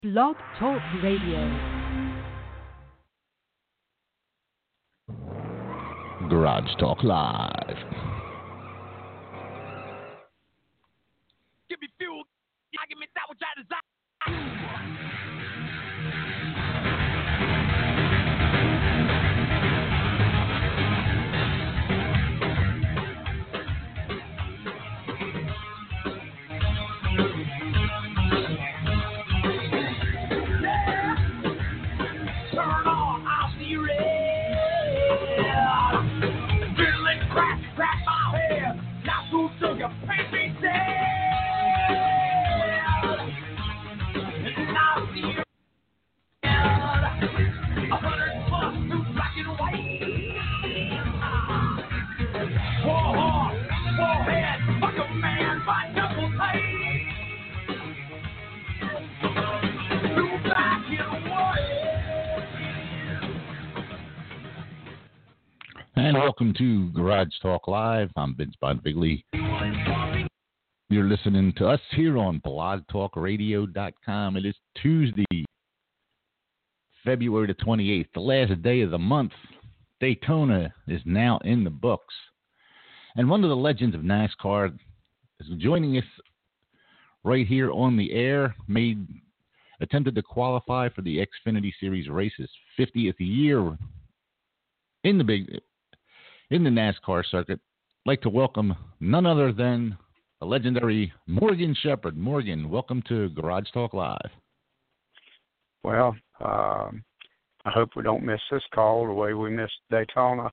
Blog Talk Radio. Garage Talk Live. Give me fuel. Give me that which I desire. Turn on, I'll see red. Feeling crack my head. Now who took your paint me dead? And I'll see red. 100 plus, new black and white. War hard, forehead, fuck a man by double tight. New black and white. And welcome to Garage Talk Live. I'm Vince Bonvigley. You're listening to us here on blogtalkradio.com. It is Tuesday, February the 28th, the last day of the month. Daytona is now in the books. And one of the legends of NASCAR is joining us right here on the air. Attempted to qualify for the Xfinity Series races, 50th year in the NASCAR circuit. I'd like to welcome none other than the legendary Morgan Shepherd. Morgan, welcome to Garage Talk Live. Well, I hope we don't miss this call the way we missed Daytona.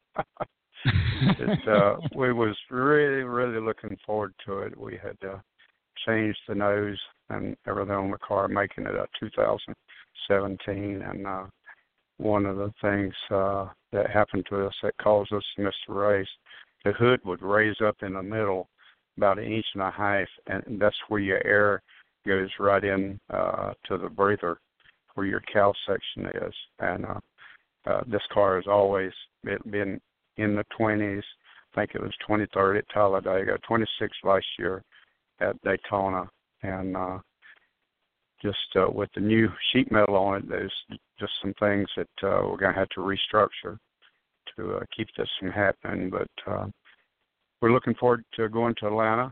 We was really looking forward to it. We had changed the nose and everything on the car, making it a 2017. And one of the things that happened to us that caused us to miss the race, the hood would raise up in the middle about 1.5 inches, and that's where your air goes right in to the breather, where your cowl section is. And this car has always been in the 20s. I think it was 23rd at Talladega, 26th last year at Daytona. And just with the new sheet metal on it, there's just some things that we're going to have to restructure to keep this from happening. But we're looking forward to going to Atlanta.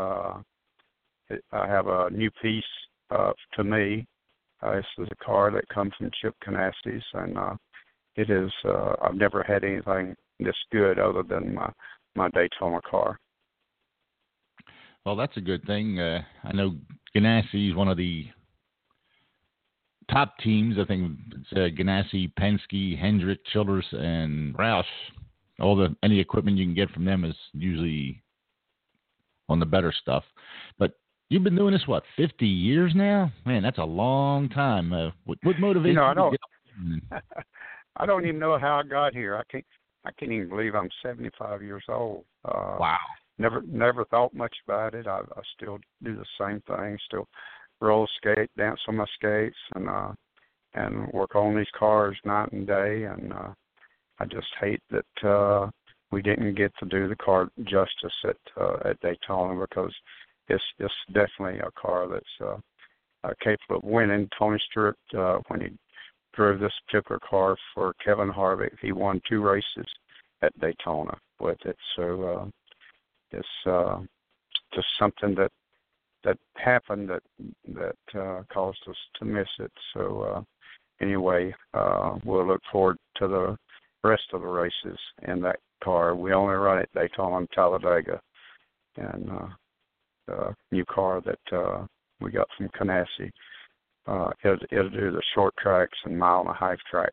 I have a new piece to me. This is a car that comes from Chip Ganassi's, and it is. I've never had anything this good other than my Daytona car. Well, that's a good thing. I know Ganassi is one of the top teams. I think it's Ganassi, Penske, Hendrick, Childress, and Roush. Any equipment you can get from them is usually on the better stuff. But you've been doing this 50 years now? Man, that's a long time. What motivates you? I don't. I don't even know how I got here. I can't even believe I'm 75 years old. Wow. Never thought much about it. I still do the same thing. Still roller skate, dance on my skates, and work on these cars night and day. And I just hate that we didn't get to do the car justice at Daytona, because it's definitely a car that's capable of winning. Tony Stewart, when he drove this particular car for Kevin Harvick, he won 2 races at Daytona with it. So it's just something that happened that caused us to miss it. So anyway, we'll look forward to the rest of the races in that car. We only run at Daytona and Talladega, and the new car that we got from Ganassi, it'll do the short tracks and 1.5 mile tracks.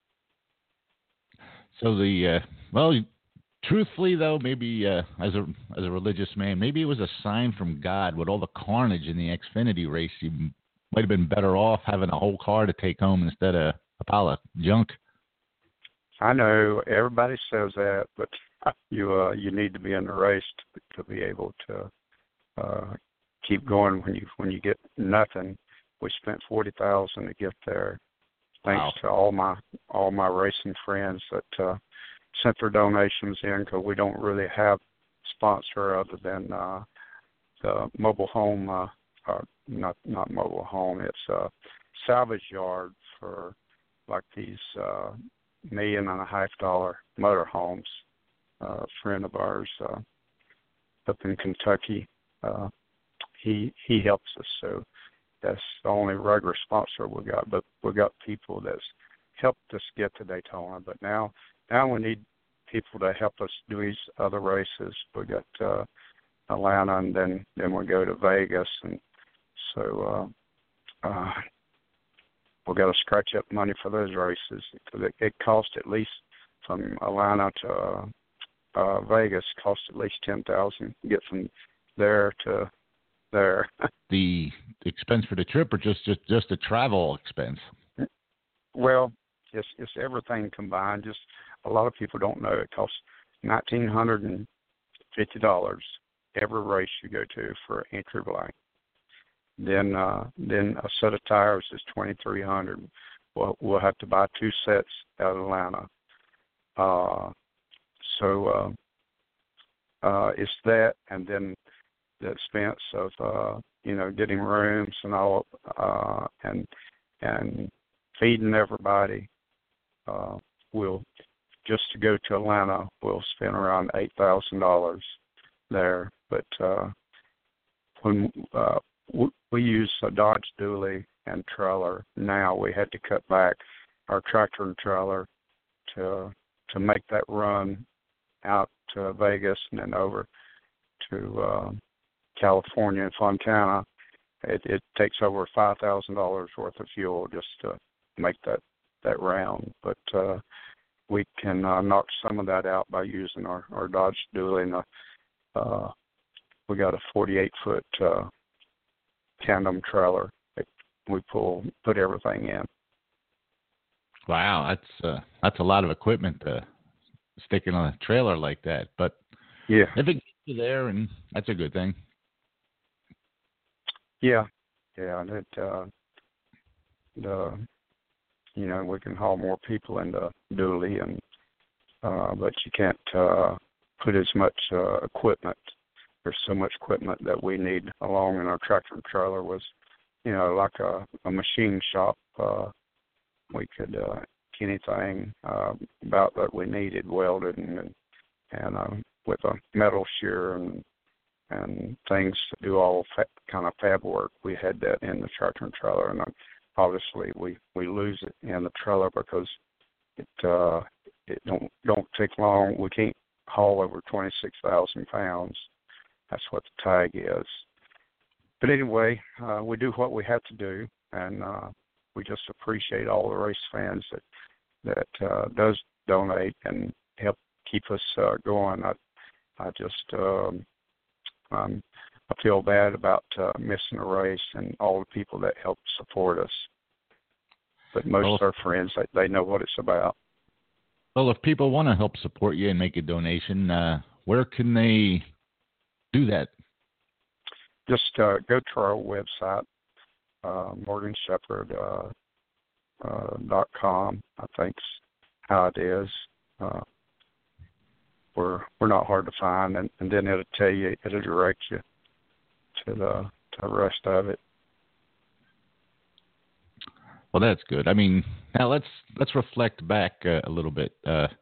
So truthfully though, maybe as a religious man, maybe it was a sign from God. With all the carnage in the Xfinity race, you might have been better off having a whole car to take home instead of a pile of junk. I know everybody says that, but you need to be in the race to be able to keep going when you get nothing. We spent $40,000 to get there. Thanks to all my racing friends that sent their donations in, because we don't really have sponsor other than the mobile home, not mobile home. It's salvage yard for like these $1.5 million motorhomes. A friend of ours up in Kentucky, he helps us. So that's the only regular sponsor we got. But we got people that's helped us get to Daytona. But now we need people to help us do these other races. We got Atlanta, and then we go to Vegas, and so we got to scratch up money for those races because it costs at least from Atlanta to Vegas costs at least $10,000 to get from there to there. The expense for the trip, or just the travel expense? Well, it's everything combined. Just a lot of people don't know it costs $1,950 every race you go to for entry blank. Then a set of tires is $2,300. We'll have to buy 2 sets out of Atlanta. So it's that, and then the expense of getting rooms and all, and feeding everybody. We'll just to go to Atlanta, we'll spend around $8,000 there. But when we use a Dodge Dually and trailer, now we had to cut back our tractor and trailer to make that run out to Vegas and then over to California and Fontana. It takes over $5,000 worth of fuel just to make that round. But we can knock some of that out by using our Dodge Dually. And we got a 48-foot tandem trailer that we put everything in. Wow, that's a lot of equipment to stick in a trailer like that. But yeah, if it gets you there, and that's a good thing. Yeah. We can haul more people into Dually, and but you can't put as much equipment. There's so much equipment that we need along in our tractor and trailer was, like a machine shop. We could anything about that we needed welded and with a metal shear and things to do all kind of fab work. We had that in the tractor and trailer, and obviously we lose it in the trailer because it don't take long. We can't haul over 26,000 pounds. That's what the tag is. But anyway, we do what we have to do, and we just appreciate all the race fans that does donate and help keep us going. I feel bad about missing a race and all the people that help support us. But most of our friends, they know what it's about. Well, if people want to help support you and make a donation, where can they do that? Just go to our website, morganshepherd.com, I think's how it is. We're not hard to find, and then it'll direct you to the rest of it. Well, that's good. I mean, now let's reflect back a little bit.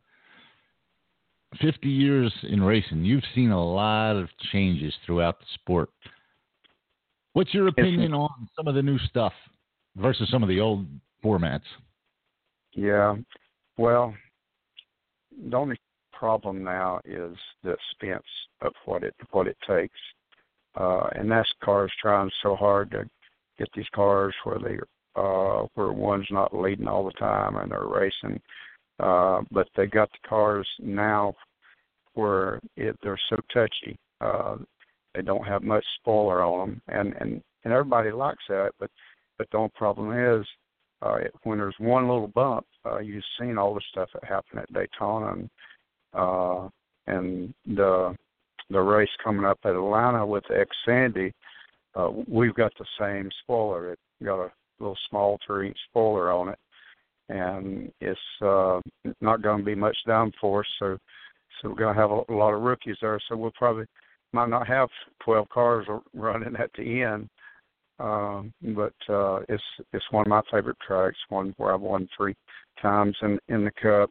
50 years in racing, you've seen a lot of changes throughout the sport. What's your opinion on some of the new stuff versus some of the old formats? Yeah, well, the only problem now is the expense of what it takes, and NASCAR's trying so hard to get these cars where one's not leading all the time and they're racing, but they got the cars now where they're so touchy. They don't have much spoiler on them, and everybody likes that, but the only problem is when there's one little bump, you've seen all the stuff that happened at Daytona and the race coming up at Atlanta with the Xfinity. We've got the same spoiler. It got a little small 3-inch spoiler on it, and it's not going to be much downforce, so we're going to have a lot of rookies there. So we'll probably might not have 12 cars running at the end, but it's one of my favorite tracks. One where I've won 3 times in the Cup.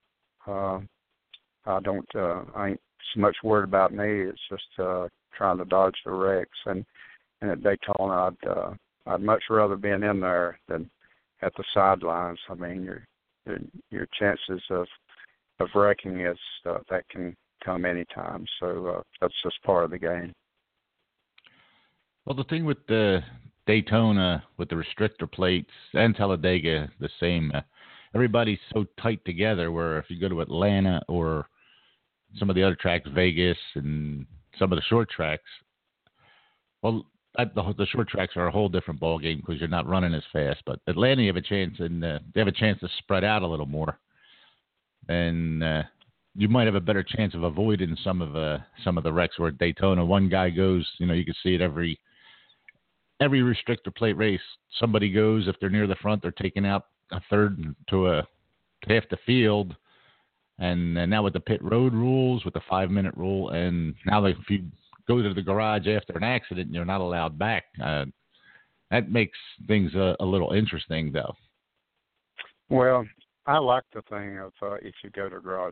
I ain't so much worried about me. It's just trying to dodge the wrecks. And at Daytona, I'd much rather been in there than at the sidelines. I mean, your chances of wrecking is that can come anytime. So that's just part of the game. Well, the thing with the Daytona, with the restrictor plates, and Talladega, the same. Everybody's so tight together, where if you go to Atlanta or some of the other tracks, Vegas, and some of the short tracks, well, the short tracks are a whole different ball game because you're not running as fast. But Atlanta, you have a chance, and they have a chance to spread out a little more, and you might have a better chance of avoiding some of the wrecks. Where at Daytona, one guy goes, you can see it every restrictor plate race. Somebody goes, if they're near the front, they're taking out a third to half the field. And now with the pit road rules, with the 5-minute rule, and now if you go to the garage after an accident, you're not allowed back. That makes things a little interesting, though. Well, I like the thing of if you go to garage,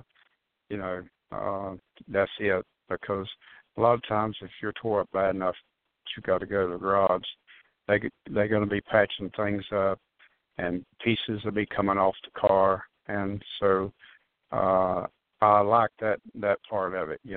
that's it. Because a lot of times if you're tore up bad enough, you got to go to the garage, they're going to be patching things up, and pieces will be coming off the car, and so I like that part of it.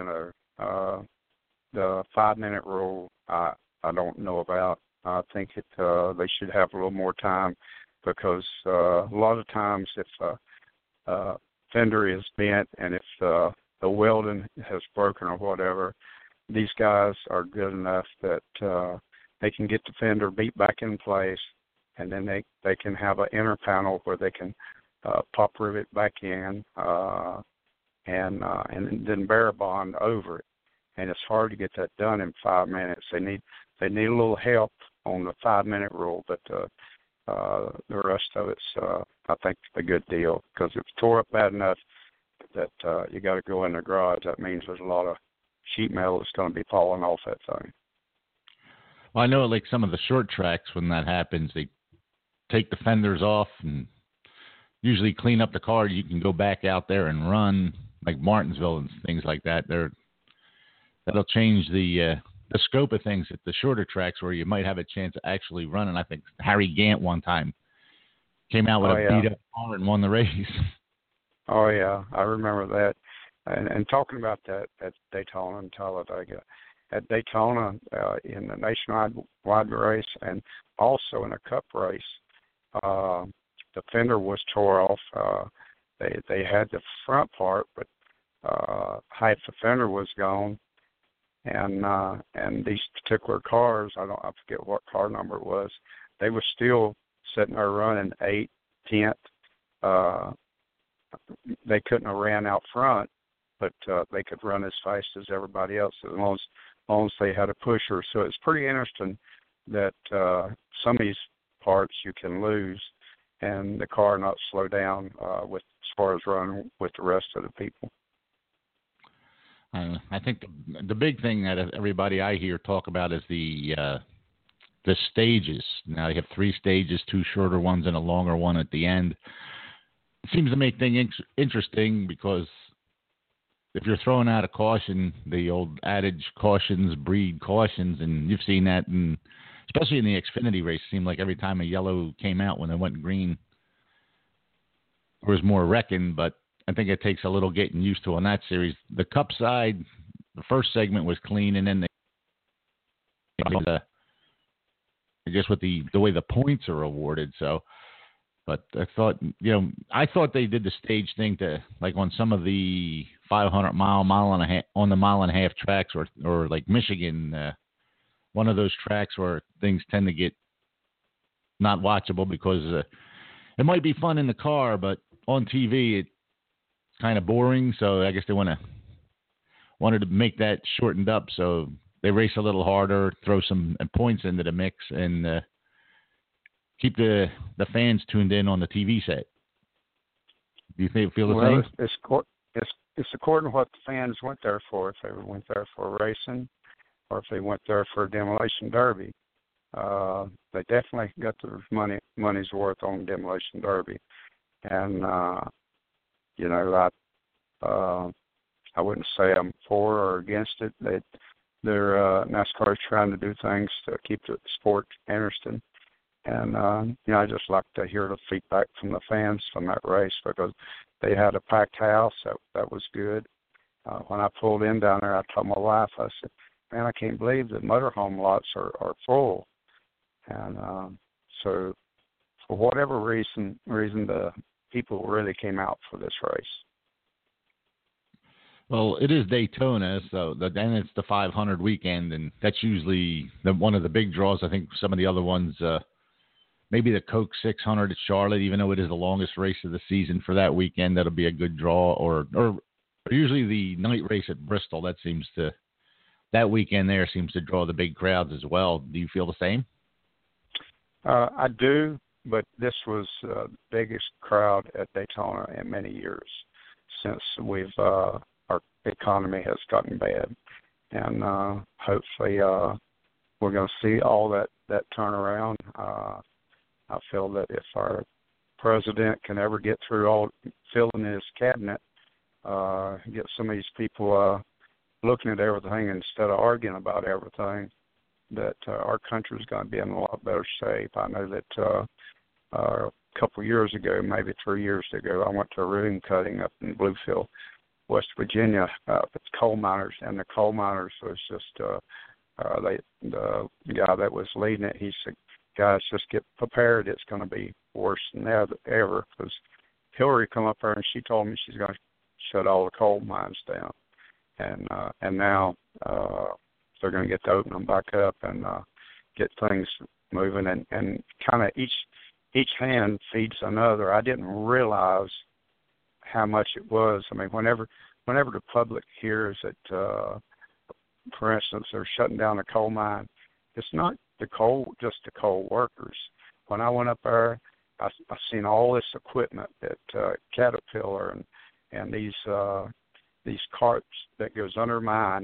The 5-minute rule I don't know about. I think they should have a little more time, because a lot of times if a fender is bent and if the welding has broken or whatever, these guys are good enough that they can get the fender beat back in place, and then they can have an inner panel where they can pop rivet back in and then bear bond over it. And it's hard to get that done in 5 minutes. They need a little help on the 5-minute rule, but the rest of it's I think a good deal, because if it's tore up bad enough that you got to go in the garage, that means there's a lot of sheet metal that's going to be falling off that thing. Well, I know like some of the short tracks, when that happens, they take the fenders off and usually clean up the car. You can go back out there and run, like Martinsville and things like that. That'll change the scope of things at the shorter tracks where you might have a chance of actually running. I think Harry Gant one time came out with a beat-up car and won the race. Oh, yeah, I remember that. And talking about that at Daytona and Talladega, at Daytona in the nationwide race and also in a Cup race, the fender was tore off. They had the front part, but half the fender was gone. And these particular cars, I forget what car number it was, they were still sitting there running 8th, 10th. They couldn't have ran out front, but they could run as fast as everybody else as long as they had a pusher. So it's pretty interesting that some of these parts you can lose and the car not slow down as far as running with the rest of the people. I think the big thing that everybody I hear talk about is the stages. Now you have 3 stages, 2 shorter ones and a longer one at the end. It seems to make things interesting, because if you're throwing out a caution, the old adage, cautions breed cautions, and you've seen that, especially in the Xfinity race. It seemed like every time a yellow came out, when they went green, there was more wrecking, but I think it takes a little getting used to on that series. The Cup side, the first segment was clean, and then I guess with the way the points are awarded. So, but I thought they did the stage thing to, like on some of the 500-mile and a half on the mile and a half tracks, or like Michigan, one of those tracks where things tend to get not watchable because it might be fun in the car, but on TV it's kind of boring. So I guess they wanted to make that shortened up, so they race a little harder, throw some points into the mix, and keep the fans tuned in on the TV set. Do you feel the same? It's according to what the fans went there for. If they went there for racing, or if they went there for a demolition derby, they definitely got their money's worth on Demolition Derby, and I wouldn't say I'm for or against it. They're NASCAR is trying to do things to keep the sport interesting. And, I just like to hear the feedback from the fans from that race because they had a packed house. That was good. When I pulled in down there, I told my wife, I said, man, I can't believe the motorhome lots are full. And so for whatever reason, the people really came out for this race. Well, it is Daytona, so then it's the 500 weekend, and that's usually one of the big draws. I think some of the other ones, maybe the Coke 600 at Charlotte, even though it is the longest race of the season for that weekend, that'll be a good draw. Or usually the night race at Bristol, that weekend there seems to draw the big crowds as well. Do you feel the same? I do, but this was the biggest crowd at Daytona in many years since our economy has gotten bad. And hopefully we're going to see all that turnaround. I feel that if our president can ever get through filling his cabinet, get some of these people looking at everything instead of arguing about everything, that our country is going to be in a lot better shape. I know that a couple of years ago, maybe 3 years ago, I went to a room cutting up in Bluefield, West Virginia, with coal miners, and the coal miners was just the guy that was leading it. He said, "Guys, just get prepared. It's going to be worse than ever." Because Hillary come up there and she told me she's going to shut all the coal mines down, and now they're going to get to open them back up and get things moving, and kind of each hand feeds another. I didn't realize how much it was. I mean, whenever the public hears that, for instance, they're shutting down a coal mine, it's not just the coal workers. When I went up there, I seen all this equipment at Caterpillar and these carts that goes under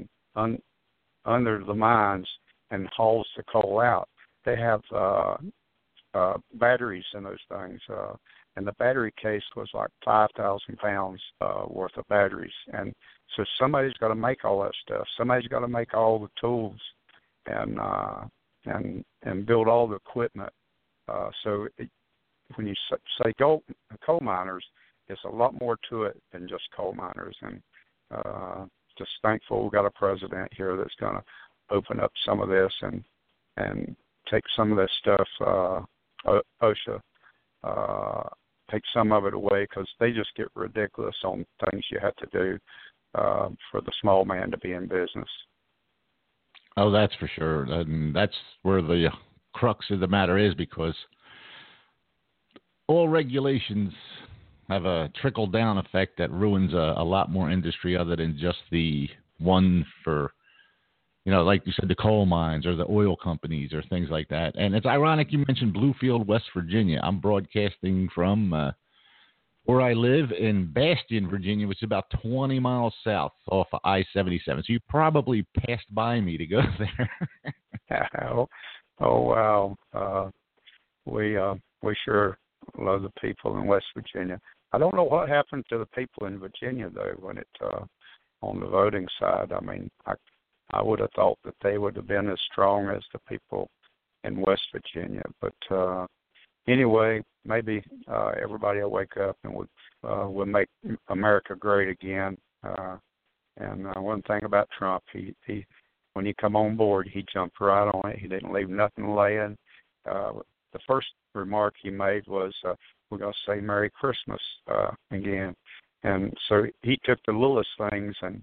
the mines and hauls the coal out. They have batteries in those things, and the battery case was like 5,000 pounds worth of batteries. And so somebody's got to make all that stuff. Somebody's got to make all the tools and build all the equipment. When you say coal miners, it's a lot more to it than just coal miners. And just thankful we got a president here that's going to open up some of this and take some of this stuff, OSHA, take some of it away, because they just get ridiculous on things you have to do for the small man to be in business. Oh, that's for sure. And that's where the crux of the matter is, because all regulations have a trickle-down effect that ruins a lot more industry other than just the one for, like you said, the coal mines or the oil companies or things like that. And it's ironic you mentioned Bluefield, West Virginia. I'm broadcasting from where I live in Bastion, Virginia, which is about 20 miles south off of I-77. So you probably passed by me to go there. Oh, wow. We sure love the people in West Virginia. I don't know what happened to the people in Virginia, though, when it on the voting side. I mean, I would have thought that they would have been as strong as the people in West Virginia. But anyway, maybe everybody will wake up and we'll make America great again. And one thing about Trump, he when he come on board, he jumped right on it. He didn't leave nothing laying. The first remark he made was, we're going to say Merry Christmas again. And so he took the littlest things and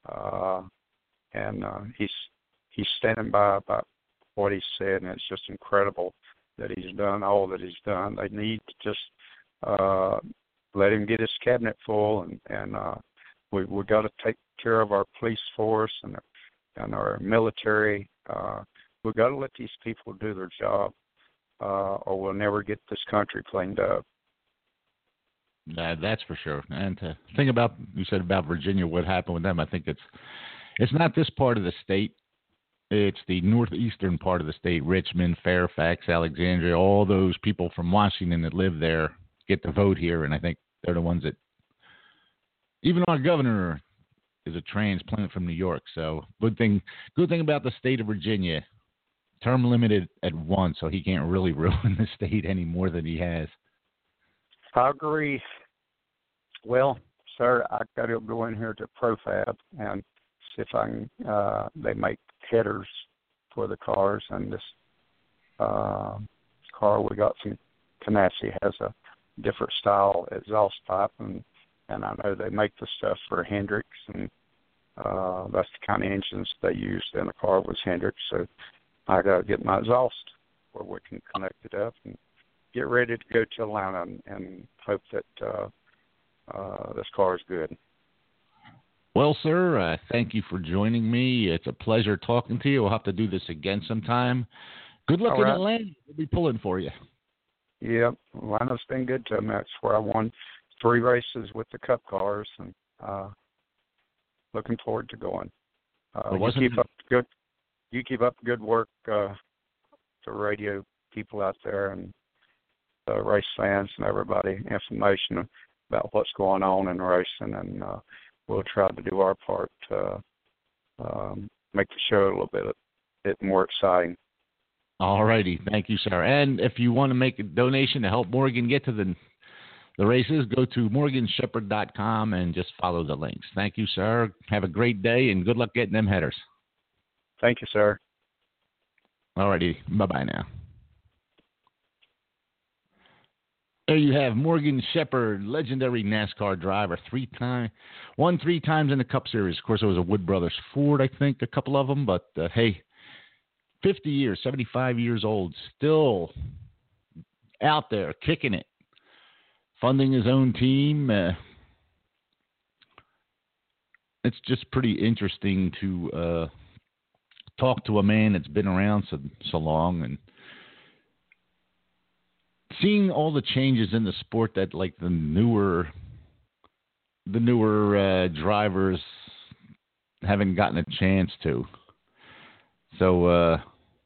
he's standing by what he said, and it's just incredible that he's done all that he's done. They need to just let him get his cabinet full, and we've got to take care of our police force and our military. We've got to let these people do their job, or we'll never get this country cleaned up. That's for sure. And to think about, you said about Virginia, what happened with them, I think it's not this part of the state It's the northeastern part of the state, Richmond, Fairfax, Alexandria, all those people from Washington that live there get to vote here, and I think they're the ones that, even our governor is a transplant from New York, so good thing about the state of Virginia, term limited at 1, so he can't really ruin the state any more than he has. I agree. Well, sir, I got to go in here to Profab and see if I can. They make headers for the cars, and this car we got from Canassie has a different style exhaust pipe, and I know they make the stuff for Hendrix, and that's the kind of engines they used in the car was Hendrix. So I got to get my exhaust where we can connect it up and get ready to go to Atlanta and hope that this car is good. Well, sir, thank you for joining me. It's a pleasure talking to you. We'll have to do this again sometime. Good luck in Atlanta. We'll be pulling for you. Yep, Atlanta's been good to me. That's where I won 3 races with the Cup cars, and looking forward to going. You keep up good work, the radio people out there, and the race fans and everybody, information about what's going on in racing, and we'll try to do our part to make the show a little bit more exciting. All righty. Thank you, sir. And if you want to make a donation to help Morgan get to the races, go to morganshepherd.com and just follow the links. Thank you, sir. Have a great day, and good luck getting them headers. Thank you, sir. All righty. Bye-bye now. There you have Morgan Shepherd, legendary NASCAR driver, won 3 times in the Cup Series. Of course, it was a Wood Brothers Ford, I think, a couple of them. But, hey, 50 years, 75 years old, still out there kicking it, funding his own team. It's just pretty interesting to talk to a man that's been around so long and seeing all the changes in the sport that, like, the newer drivers haven't gotten a chance to. So,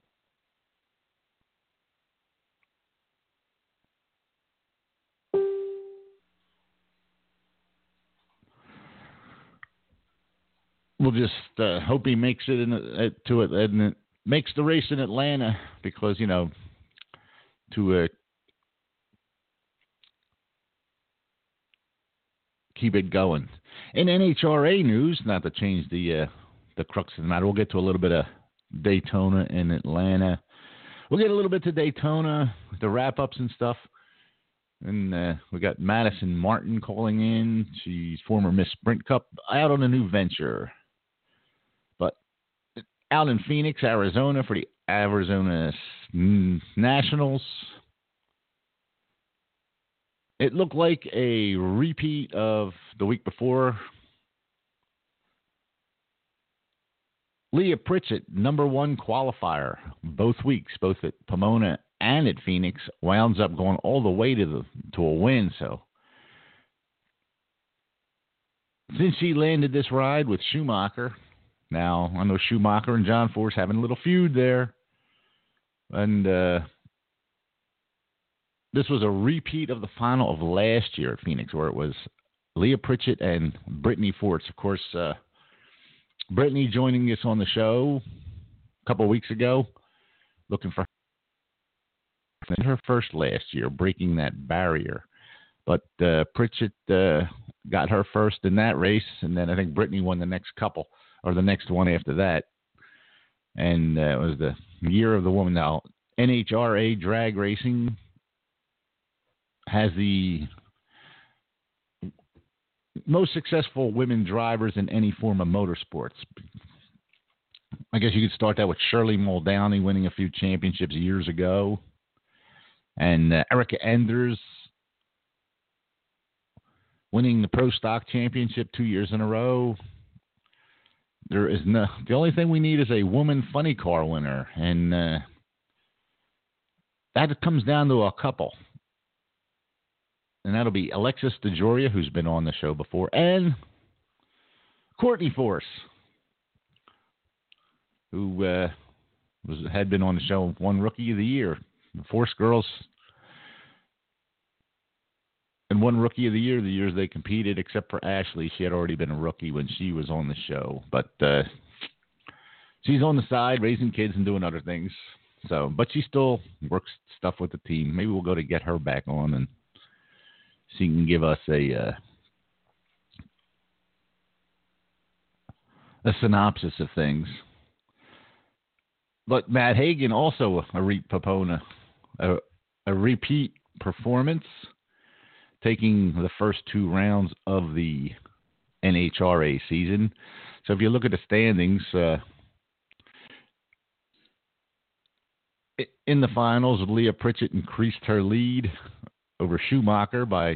we'll just hope he makes it to it, and it makes the race in Atlanta, because, you know, to keep it going. In NHRA news, not to change the crux of the matter, we'll get to a little bit of Daytona and Atlanta. We'll get a little bit to Daytona, the wrap-ups and stuff. And we got Madison Martin calling in. She's former Miss Sprint Cup, out on a new venture. But out in Phoenix, Arizona, for the Arizona Nationals, it looked like a repeat of the week before. Leah Pritchett, number 1 qualifier, both weeks, both at Pomona and at Phoenix, wound up going all the way to a win. So since she landed this ride with Schumacher, now I know Schumacher and John Force having a little feud there, and this was a repeat of the final of last year at Phoenix, where it was Leah Pritchett and Brittany Forts. Of course, Brittany joining us on the show a couple of weeks ago, looking for her first last year, breaking that barrier. But Pritchett got her first in that race, and then I think Brittany won the next couple, or the next one after that. And it was the year of the woman. Now, NHRA drag racing has the most successful women drivers in any form of motorsports. I guess you could start that with Shirley Muldowney winning a few championships years ago, and Erica Enders winning the Pro Stock Championship 2 years in a row. The only thing we need is a woman funny car winner, and that comes down to a couple. And that'll be Alexis DeJoria, who's been on the show before, and Courtney Force. who had been on the show, won Rookie of the Year. The Force girls and won Rookie of the Year the years they competed, except for Ashley. She had already been a rookie when she was on the show. But she's on the side raising kids and doing other things. So, but she still works stuff with the team. Maybe we'll go to get her back on and she can give us a synopsis of things. But Matt Hagan, also a repeat performance, taking the first 2 rounds of the NHRA season. So if you look at the standings, in the finals, Leah Pritchett increased her lead over Schumacher by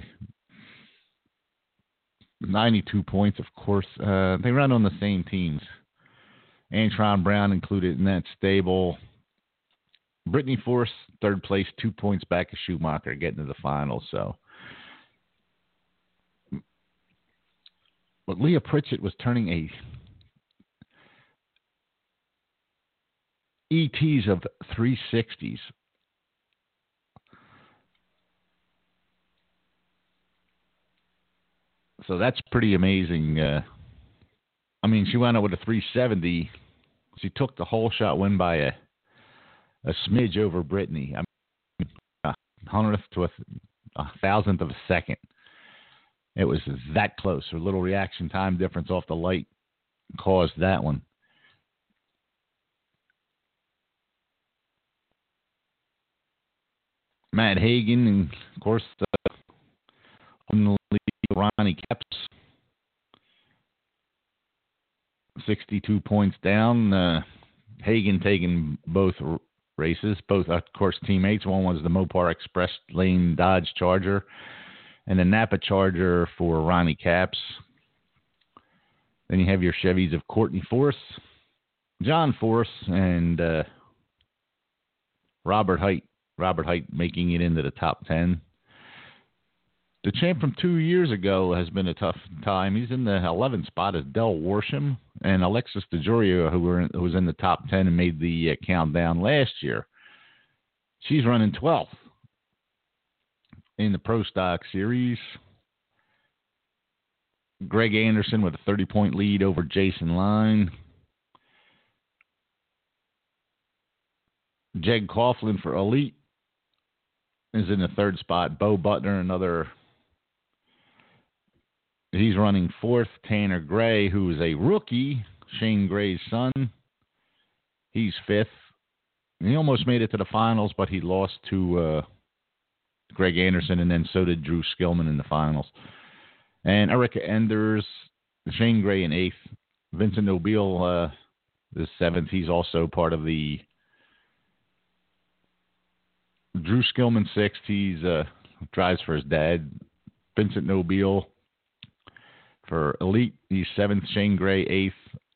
92 points, of course. They run on the same teams. Antron Brown included in that stable. Brittany Force, third place, 2 points back of Schumacher, getting to the finals. So, but Leah Pritchett was turning a ETs of 360s. So that's pretty amazing. I mean, she went out with a 370. She took the whole shot win by a smidge over Brittany. I mean, a hundredth to a thousandth of a second. It was that close. Her little reaction time difference off the light caused that one. Matt Hagan, and of course, Ronnie Kepps, 62 points down. Hagan taking both races, both, of course, teammates. One was the Mopar Express Lane Dodge Charger and the Napa Charger for Ronnie Kepps. Then you have your Chevys of Courtney Force, John Force, and Robert Height. Robert Height making it into the top 10. The champ from 2 years ago has been a tough time. He's in the 11th spot as Del Worsham and Alexis DeJoria, who was in the top 10 and made the countdown last year. She's running 12th in the Pro Stock Series. Greg Anderson with a 30-point lead over Jason Line. Jeg Coughlin for Elite is in the third spot. Bo Butner, he's running fourth. Tanner Gray, who is a rookie, Shane Gray's son, he's fifth. He almost made it to the finals, but he lost to Greg Anderson, and then so did Drew Skillman in the finals. And Erica Enders, Shane Gray in eighth. Vincent Nobile is seventh. He's also part of the Drew Skillman sixth. He's drives for his dad. Vincent Nobile for Elite, he's seventh. Shane Gray eighth.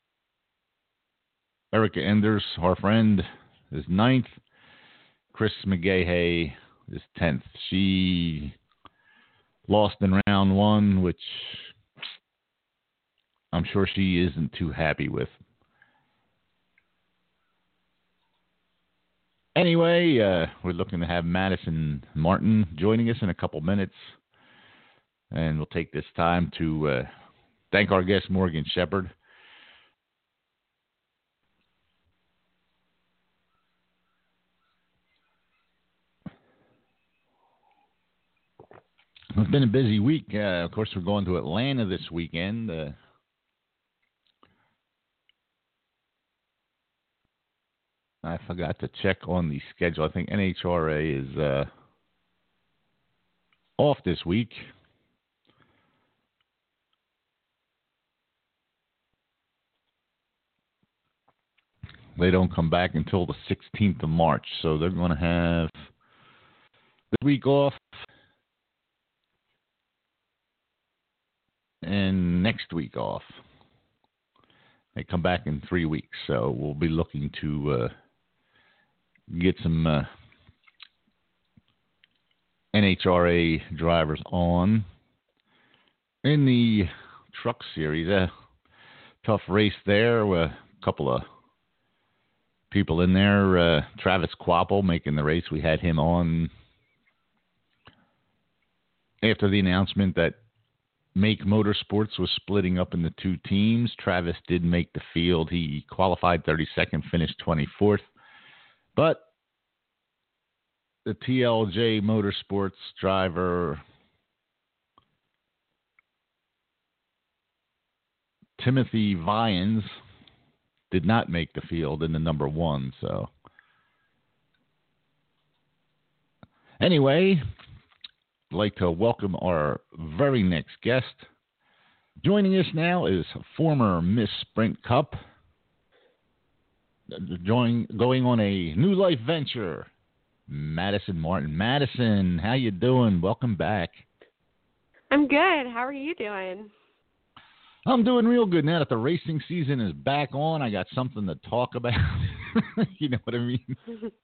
Erica Enders, our friend, is ninth. Chris McGahey is 10th. She lost in round one, which I'm sure she isn't too happy with. Anyway, we're looking to have Madison Martin joining us in a couple minutes. And we'll take this time to thank our guest, Morgan Shepherd. It's been a busy week. Of course, we're going to Atlanta this weekend. I forgot to check on the schedule. I think NHRA is off this week. They don't come back until the 16th of March, so they're going to have this week off and next week off. They come back in 3 weeks, so we'll be looking to get some NHRA drivers on. In the truck series, a tough race there with a couple of people in there. Travis Kvapil making the race. We had him on after the announcement that Make Motorsports was splitting up into two teams. Travis did make the field. He qualified 32nd, finished 24th. But the TLJ Motorsports driver Timothy Vyans did not make the field in the number one. So anyway, I'd like to welcome our very next guest. Joining us now is former Miss Sprint Cup, going on a new life venture, Madison Martin. Madison, how you doing? Welcome back. I'm good. How are you doing? I'm doing real good now that the racing season is back on. I got something to talk about. You know what I mean?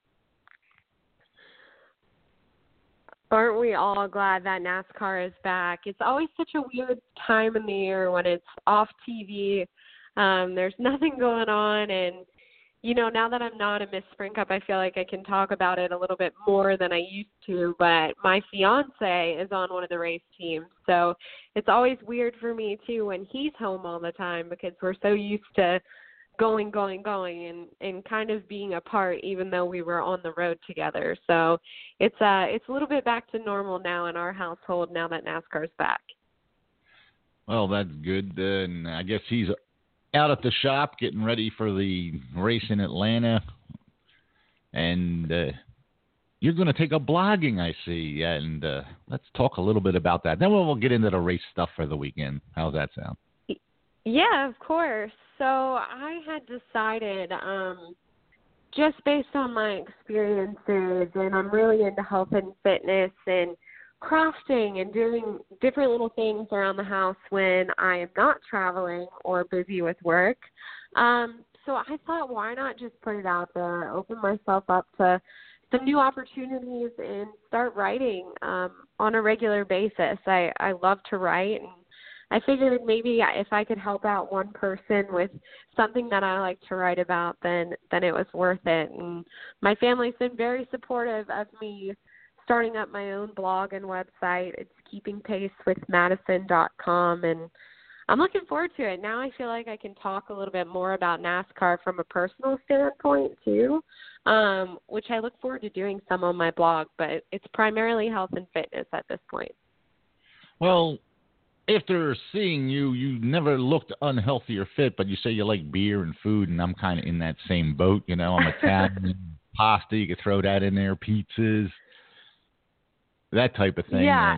Aren't we all glad that NASCAR is back? It's always such a weird time in the year when it's off TV. There's nothing going on. And, you know, now that I'm not a Miss Sprint Cup, I feel like I can talk about it a little bit more than I used to. But my fiance is on one of the race teams. So it's always weird for me, too, when he's home all the time because we're so used to going and kind of being apart even though we were on the road together. So it's a little bit back to normal now in our household now that NASCAR's back. Well, that's good. And I guess he's out at the shop getting ready for the race in Atlanta. And you're going to take up blogging, I see. And let's talk a little bit about that. Then we'll get into the race stuff for the weekend. How's that sound? Yeah, of course. So I had decided, just based on my experiences, and I'm really into health and fitness and crafting and doing different little things around the house when I am not traveling or busy with work. So I thought, why not just put it out there, open myself up to some new opportunities and start writing on a regular basis. I love to write, and I figured maybe if I could help out one person with something that I like to write about, then it was worth it. And my family's been very supportive of me starting up my own blog and website. It's keepingpacewithmadison.com, and I'm looking forward to it. Now I feel like I can talk a little bit more about NASCAR from a personal standpoint too, which I look forward to doing some on my blog, but it's primarily health and fitness at this point. Well, after seeing you, you never looked unhealthy or fit, but you say you like beer and food, and I'm kind of in that same boat. You know, I'm Italian, pasta, you could throw that in there, pizzas, that type of thing. Yeah.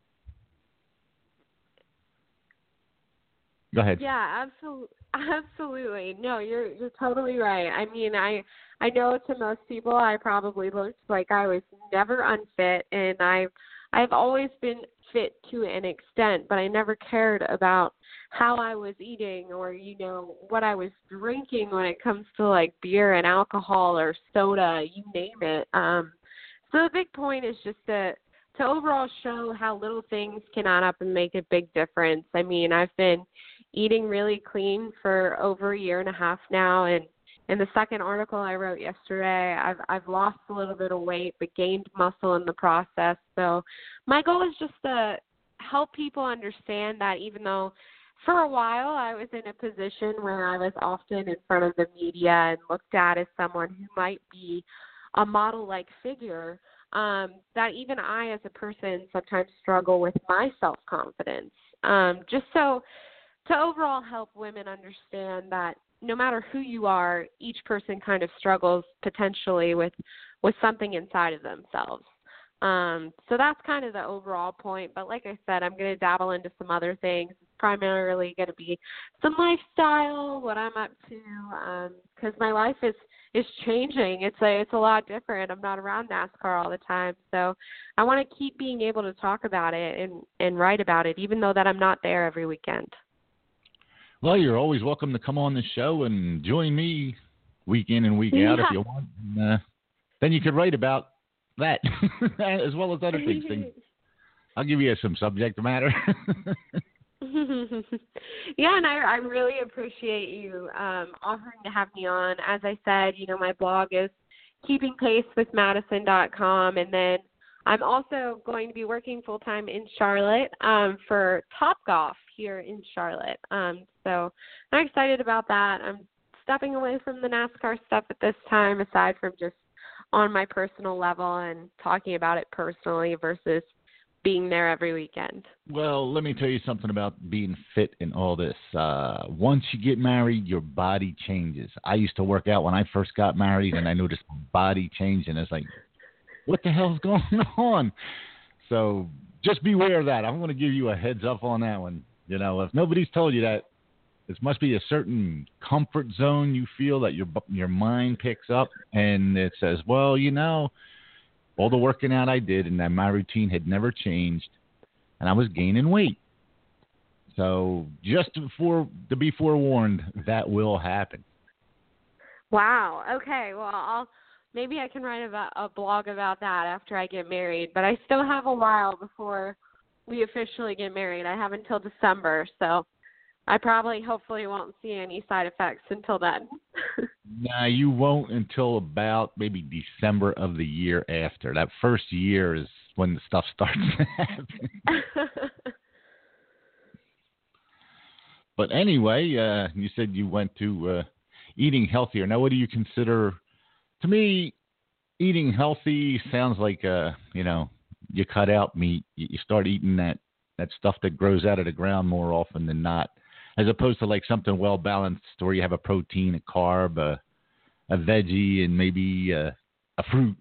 Go ahead. Yeah, absolutely. No, you're totally right. I mean, I know to most people I probably looked like I was never unfit, and I've always been fit to an extent, but I never cared about how I was eating or, you know, what I was drinking when it comes to like beer and alcohol or soda, you name it. So the big point is just to overall show how little things can add up and make a big difference. I mean, I've been eating really clean for over a year and a half now, and in the second article I wrote yesterday, I've lost a little bit of weight but gained muscle in the process. So my goal is just to help people understand that even though for a while I was in a position where I was often in front of the media and looked at as someone who might be a model-like figure, that even I as a person sometimes struggle with my self-confidence. Just so to overall help women understand that no matter who you are, each person kind of struggles potentially with something inside of themselves. So that's kind of the overall point. But like I said, I'm going to dabble into some other things. It's primarily going to be some lifestyle, what I'm up to, because my life is changing. It's a lot different. I'm not around NASCAR all the time. So I want to keep being able to talk about it and write about it, even though that I'm not there every weekend. Well, you're always welcome to come on the show and join me week in and week out if you want. And, then you could write about that as well as other things. I'll give you some subject matter. Yeah, and I really appreciate you offering to have me on. As I said, my blog is keepingpacewithmadison.com, and then I'm also going to be working full-time in Charlotte for Topgolf here in Charlotte. So I'm excited about that. I'm stepping away from the NASCAR stuff at this time, aside from just on my personal level and talking about it personally versus being there every weekend. Well, let me tell you something about being fit and all this. Once you get married, your body changes. I used to work out when I first got married, and I noticed my body changing. It's like, what the hell's going on? So just beware of that. I'm going to give you a heads up on that one. If nobody's told you that, this must be a certain comfort zone you feel that your mind picks up, and it says, well, all the working out I did and that my routine had never changed, and I was gaining weight. So just to be forewarned, that will happen. Wow. Okay. Well, maybe I can write a blog about that after I get married, but I still have a while before we officially get married. I have until December, so I hopefully won't see any side effects until then. Nah, you won't until about maybe December of the year after. That first year is when the stuff starts to happen. But anyway, you said you went to eating healthier. Now, what do you consider? To me, eating healthy sounds like, you cut out meat. You start eating that stuff that grows out of the ground more often than not, as opposed to like something well-balanced where you have a protein, a carb, a veggie, and maybe a fruit.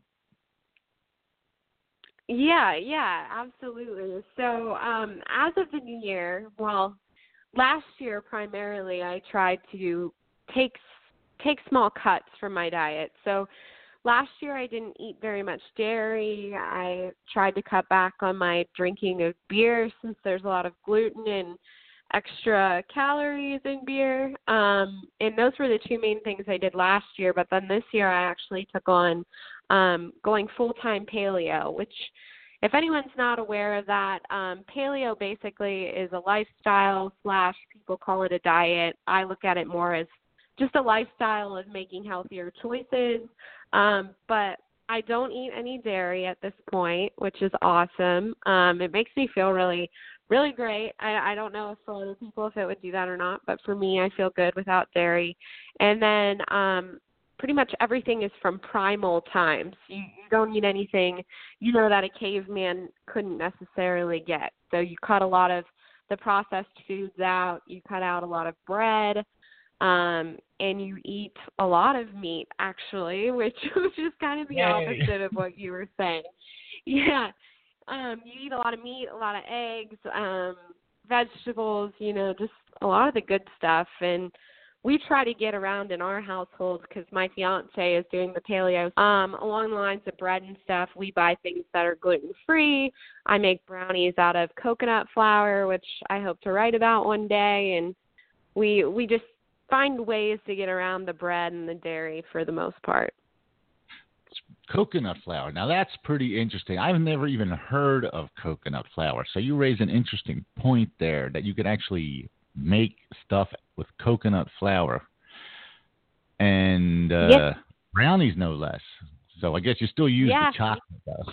Yeah, absolutely. So as of the new year, last year primarily I tried to take small cuts from my diet. So last year I didn't eat very much dairy. I tried to cut back on my drinking of beer since there's a lot of gluten and extra calories in beer. And those were the two main things I did last year. But then this year I actually took on going full-time paleo, which if anyone's not aware of that, paleo basically is a lifestyle / people call it a diet. I look at it more as just a lifestyle of making healthier choices. But I don't eat any dairy at this point, which is awesome. It makes me feel really, really great. I don't know if for other people if it would do that or not, but for me, I feel good without dairy. And then pretty much everything is from primal times. You don't eat anything, that a caveman couldn't necessarily get. So you cut a lot of the processed foods out. You cut out a lot of bread. And you eat a lot of meat, actually, which is kind of the opposite of what you were saying. Yeah. You eat a lot of meat, a lot of eggs, vegetables, just a lot of the good stuff. And we try to get around in our household because my fiance is doing the paleo. Along the lines of bread and stuff, we buy things that are gluten-free. I make brownies out of coconut flour, which I hope to write about one day. And we just find ways to get around the bread and the dairy for the most part. Coconut flour. Now, that's pretty interesting. I've never even heard of coconut flour. So you raise an interesting point there that you could actually make stuff with coconut flour and brownies, no less. So I guess you still use the chocolate, though.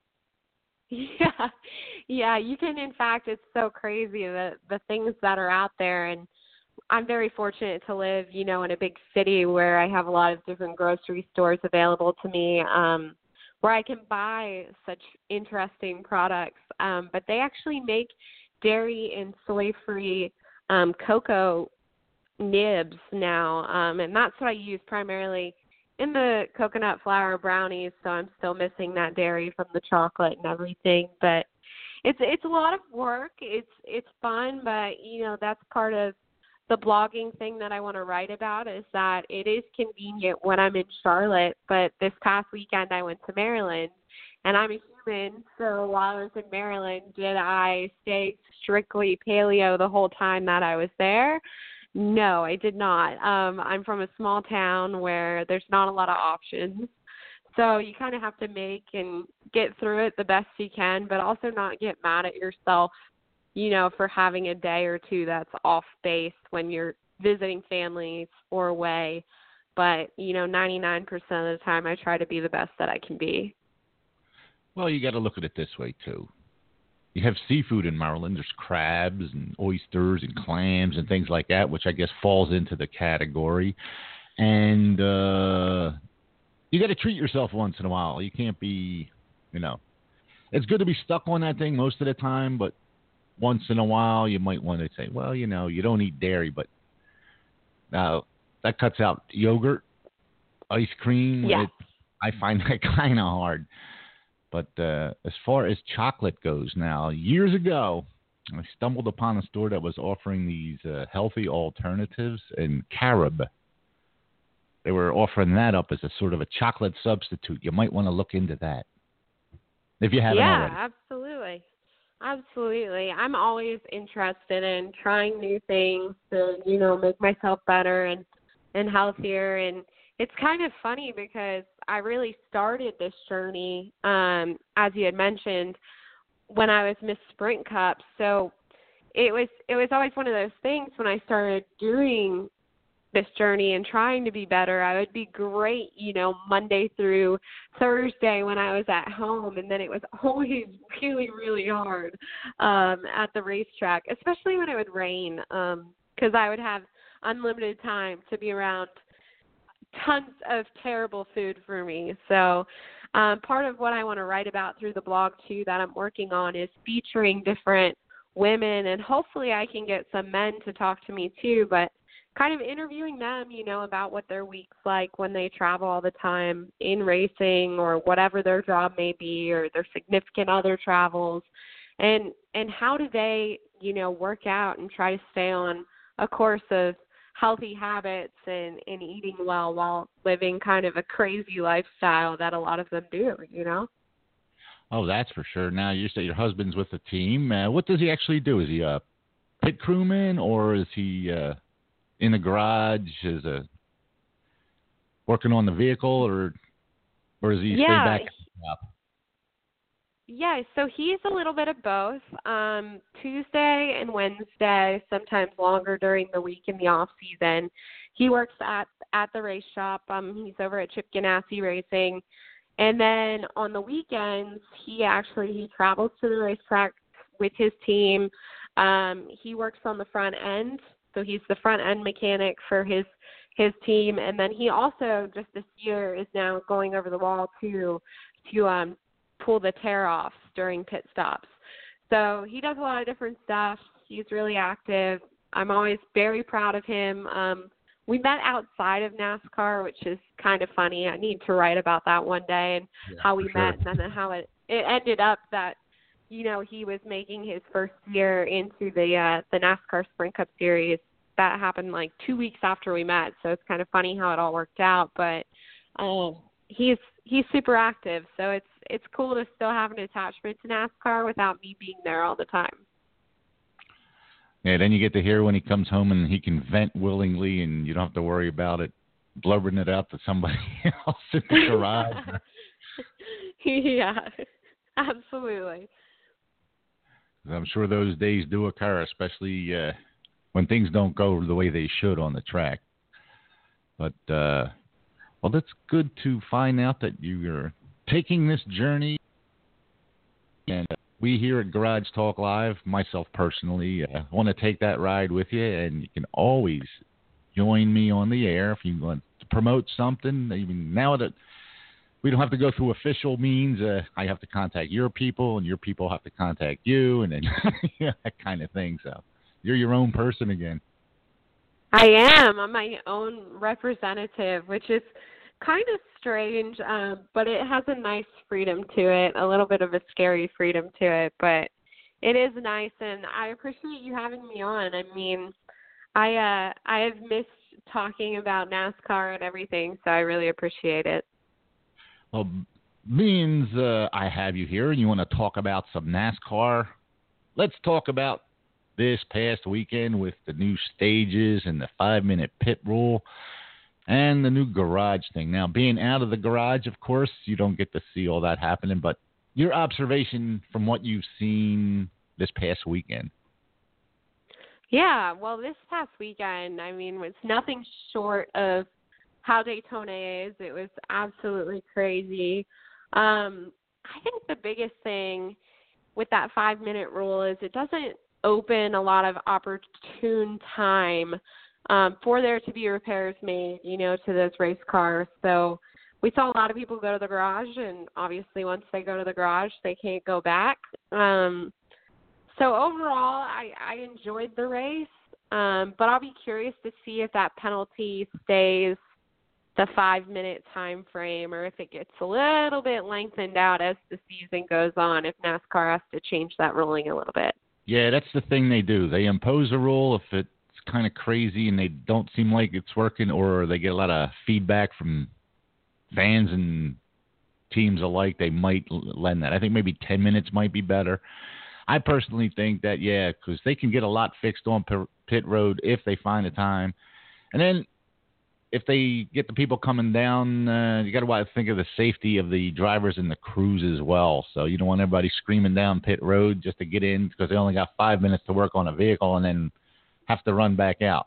Yeah, you can. In fact, it's so crazy the things that are out there. And I'm very fortunate to live, in a big city where I have a lot of different grocery stores available to me, where I can buy such interesting products. But they actually make dairy and soy-free cocoa nibs now, and that's what I use primarily in the coconut flour brownies. So I'm still missing that dairy from the chocolate and everything, but it's a lot of work. It's fun, but that's part of the blogging thing that I want to write about, is that it is convenient when I'm in Charlotte, but this past weekend I went to Maryland, and I'm a human, so while I was in Maryland, did I stay strictly paleo the whole time that I was there? No, I did not. I'm from a small town where there's not a lot of options, so you kind of have to make and get through it the best you can, but also not get mad at yourself for having a day or two that's off base when you're visiting families or away. But, 99% of the time I try to be the best that I can be. Well, you got to look at it this way, too. You have seafood in Maryland. There's crabs and oysters and clams and things like that, which I guess falls into the category. And you got to treat yourself once in a while. You can't be, it's good to be stuck on that thing most of the time, but once in a while you might want to say, well, you don't eat dairy, but now that cuts out yogurt, ice cream. Yeah. I find that kind of hard. But as far as chocolate goes now, years ago, I stumbled upon a store that was offering these healthy alternatives in carob. They were offering that up as a sort of a chocolate substitute. You might want to look into that if you haven't already. Yeah, absolutely. Absolutely. I'm always interested in trying new things to, make myself better and healthier. And it's kind of funny because I really started this journey, as you had mentioned, when I was Miss Sprint Cup. So it was always one of those things when I started doing this journey and trying to be better. I would be great, Monday through Thursday when I was at home, and then it was always really, really hard at the racetrack, especially when it would rain, because I would have unlimited time to be around tons of terrible food for me. So part of what I want to write about through the blog, too, that I'm working on is featuring different women, and hopefully I can get some men to talk to me, too, but kind of interviewing them, about what their week's like when they travel all the time in racing or whatever their job may be, or their significant other travels, and how do they, work out and try to stay on a course of healthy habits and eating well while living kind of a crazy lifestyle that a lot of them do, Oh, that's for sure. Now, you say your husband's with the team. What does he actually do? Is he a pit crewman, or is he in the garage as working on the vehicle, or does he stay back at the shop? Yeah, so he's a little bit of both. Tuesday and Wednesday, sometimes longer during the week in the off season, he works at the race shop. He's over at Chip Ganassi Racing. And then on the weekends, he travels to the racetrack with his team. He works on the front end, so he's the front end mechanic for his team. And then he also, just this year, is now going over the wall to pull the tear-offs during pit stops. So he does a lot of different stuff. He's really active. I'm always very proud of him. We met outside of NASCAR, which is kind of funny. I need to write about that one day and how we met, and then how it ended up that, he was making his first year into the NASCAR Sprint Cup Series. That happened like 2 weeks after we met, so it's kind of funny how it all worked out. But he's super active, so it's cool to still have an attachment to NASCAR without me being there all the time. Yeah, then you get to hear when he comes home and he can vent willingly, and you don't have to worry about it blubbering it out to somebody else in the garage. Yeah, absolutely. I'm sure those days do occur, especially when things don't go the way they should on the track. But, well, that's good to find out that you're taking this journey. And we here at Garage Talk Live, myself personally, want to take that ride with you. And you can always join me on the air if you want to promote something. Even now that we don't have to go through official means, I have to contact your people, and your people have to contact you, and then that kind of thing. So you're your own person again. I am. I'm my own representative, which is kind of strange, but it has a nice freedom to it, a little bit of a scary freedom to it, but it is nice, and I appreciate you having me on. I mean, I have missed talking about NASCAR and everything, so I really appreciate it. Well, means I have you here and you want to talk about some NASCAR. Let's talk about this past weekend with the new stages and the 5-minute pit rule and the new garage thing. Now, being out of the garage, of course, you don't get to see all that happening, but your observation from what you've seen this past weekend. Yeah, well, this past weekend, I mean, was nothing short of how Daytona is. It was absolutely crazy. I think the biggest thing with that 5-minute rule is it doesn't open a lot of opportune time for there to be repairs made, to those race cars. So we saw a lot of people go to the garage, and obviously once they go to the garage, they can't go back. So overall, I enjoyed the race, but I'll be curious to see if that penalty stays the 5-minute time frame or if it gets a little bit lengthened out as the season goes on, if NASCAR has to change that ruling a little bit. Yeah, that's the thing they do. They impose a rule if it's kind of crazy and they don't seem like it's working, or they get a lot of feedback from fans and teams alike, they might lend that. I think maybe 10 minutes might be better. I personally think that, yeah, because they can get a lot fixed on pit road if they find a time. And then if they get the people coming down, you got to think of the safety of the drivers and the crews as well. So you don't want everybody screaming down pit road just to get in because they only got 5 minutes to work on a vehicle and then have to run back out.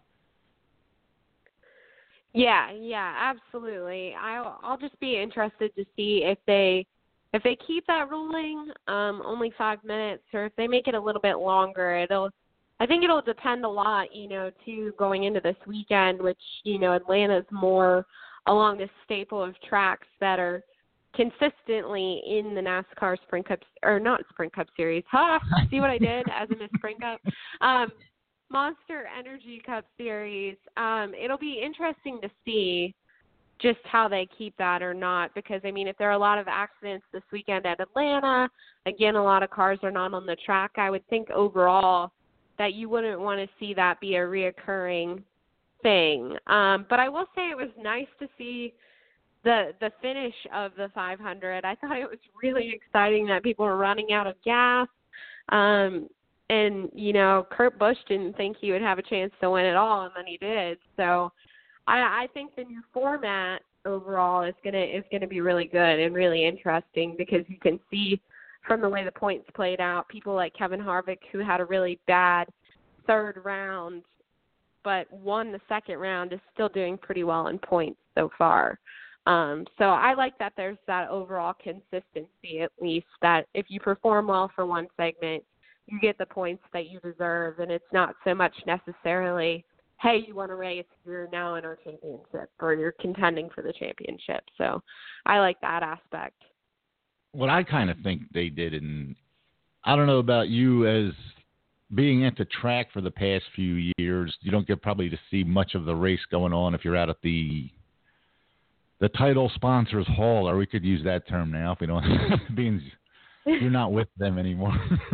Yeah, absolutely. I'll just be interested to see if they keep that ruling only 5 minutes, or if they make it a little bit longer. I think it'll depend a lot, too, going into this weekend, which, Atlanta's more along this staple of tracks that are consistently in the NASCAR Sprint Cup, or not Sprint Cup Series. See what I did as in the Sprint Cup? Monster Energy Cup Series. It'll be interesting to see just how they keep that or not, because, I mean, if there are a lot of accidents this weekend at Atlanta, again, a lot of cars are not on the track, I would think overall that you wouldn't want to see that be a reoccurring thing. But I will say it was nice to see the finish of the 500. I thought it was really exciting that people were running out of gas. And, Kurt Busch didn't think he would have a chance to win at all, and then he did. So I think the new format overall is gonna be really good and really interesting, because you can see from the way the points played out, people like Kevin Harvick, who had a really bad third round but won the second round, is still doing pretty well in points so far. So I like that there's that overall consistency, at least, that if you perform well for one segment, you get the points that you deserve, and it's not so much necessarily, hey, you won a race, you're now in our championship, or you're contending for the championship. So I like that aspect. What I kind of think they did, and I don't know about you, as being at the track for the past few years, you don't get probably to see much of the race going on if you're out at the title sponsors hall, or we could use that term now if we don't, being you're not with them anymore.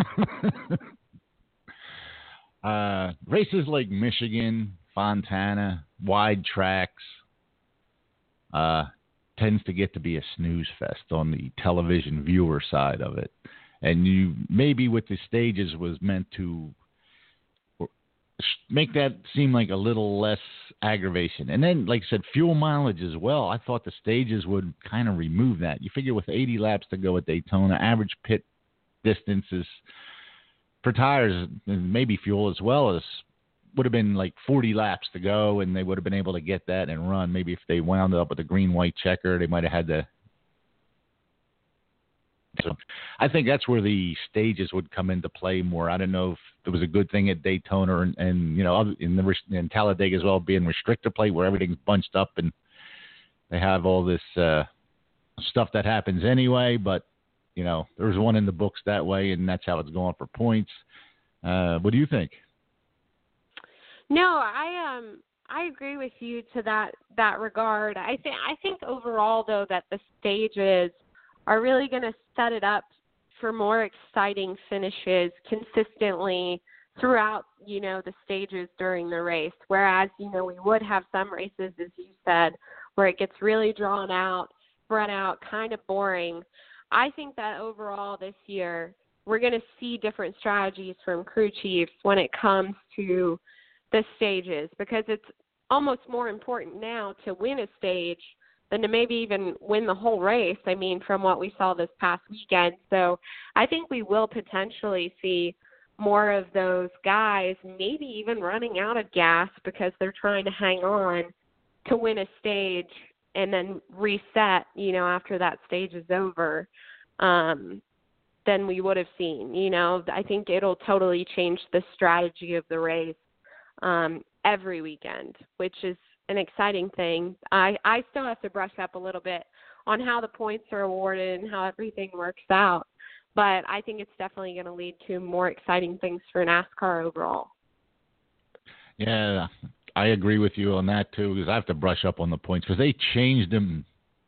Races like Michigan, Fontana, wide tracks, tends to get to be a snooze fest on the television viewer side of it. And you maybe with the stages was meant to make that seem like a little less aggravation. And then, like I said, fuel mileage as well. I thought the stages would kind of remove that. You figure with 80 laps to go at Daytona, average pit distances for tires and maybe fuel as well as would have been like 40 laps to go, and they would have been able to get that and run. Maybe if they wound up with a green-white checker, they might have had to. So I think that's where the stages would come into play more. I don't know if it was a good thing at Daytona and in Talladega as well, being restrictor plate where everything's bunched up and they have all this stuff that happens anyway. But, there's one in the books that way, and that's how it's going for points. What do you think? No, I agree with you to that regard. I think overall, though, that the stages are really going to set it up for more exciting finishes consistently throughout, the stages during the race. Whereas, we would have some races, as you said, where it gets really drawn out, spread out, kind of boring. I think that overall this year, we're going to see different strategies from crew chiefs when it comes to the stages, because it's almost more important now to win a stage than to maybe even win the whole race, from what we saw this past weekend. So I think we will potentially see more of those guys maybe even running out of gas because they're trying to hang on to win a stage and then reset, after that stage is over, than we would have seen. I think it'll totally change the strategy of the race every weekend, which is an exciting thing. I still have to brush up a little bit on how the points are awarded and how everything works out. But I think it's definitely going to lead to more exciting things for NASCAR overall. Yeah, I agree with you on that, too, because I have to brush up on the points because they changed them